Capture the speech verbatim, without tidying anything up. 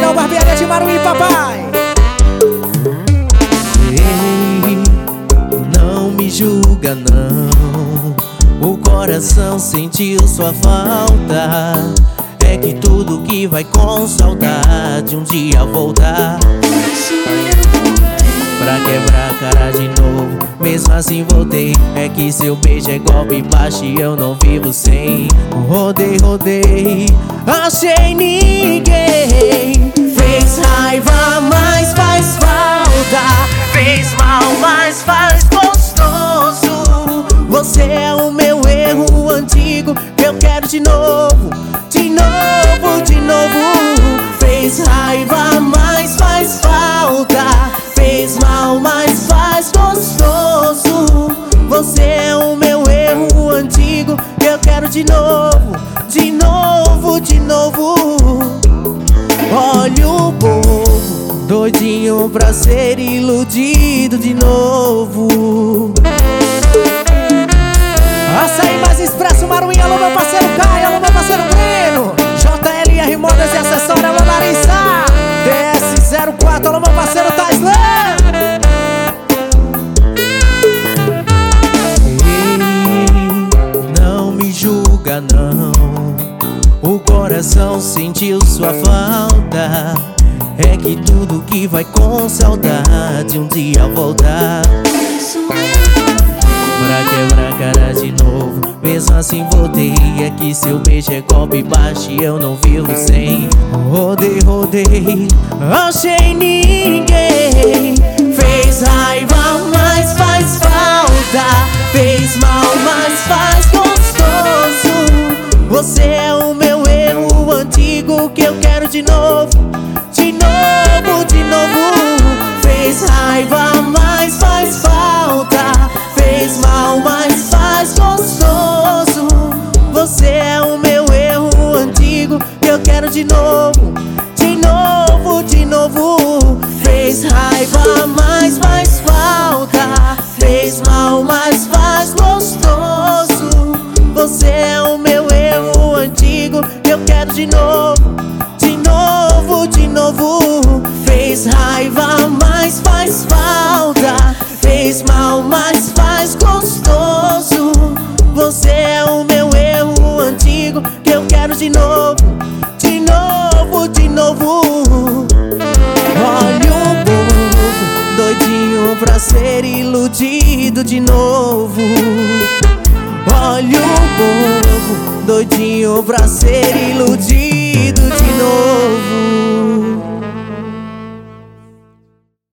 Daniel, barbearia de Maruí, papai. Ei, não me julga não, o coração sentiu sua falta. É que tudo que vai com saudade um dia voltar. Pra quebrar a cara de novo, mesmo assim voltei. É que seu beijo é golpe baixo e eu não vivo sem. Rodei, rodei, achei ninguém. Fez raiva, mas faz falta. Fez mal, mas faz gostoso. Você é o meu erro antigo, eu quero de novo, de novo, de novo. Fez raiva, mas faz falta. Fez mal, mas faz gostoso. Você é o meu erro antigo, eu quero de novo, de novo, de novo. Olha o povo doidinho pra ser iludido de novo. Açaí mais expresso, Maruí, alô meu parceiro Caio, alô meu parceiro Breno. J L R Modas e Acessórios, alô Larissa. D S zero quatro, alô meu parceiro Taislan. Ei, não me julga não, o coração sentiu sua falta. É que tudo que vai com saudade um dia voltar. Pra quebrar a cara de novo, mesmo assim voltei. É que seu beijo é golpe baixo e eu não vivo sem. Rodei, rodei, achei ninguém. Fez raiva, mas faz falta. Fez mal, mas faz gostoso. Você é o meu erro antigo que eu quero de novo, de novo, de novo. Fez raiva, mas faz falta. Fez mal, mas faz gostoso. Você é o meu erro antigo que eu quero de novo, de novo, de novo. Fez raiva, mas faz falta. Fez mal, mas faz gostoso. Você é o meu erro antigo que eu quero de novo, de novo, de novo. Fez raiva, mas faz falta. Fez mal, mas faz gostoso. Você é o meu erro antigo que eu quero de novo, de novo, de novo. Olha o povo doidinho pra ser iludido de novo. Olha o povo doidinho pra ser iludido.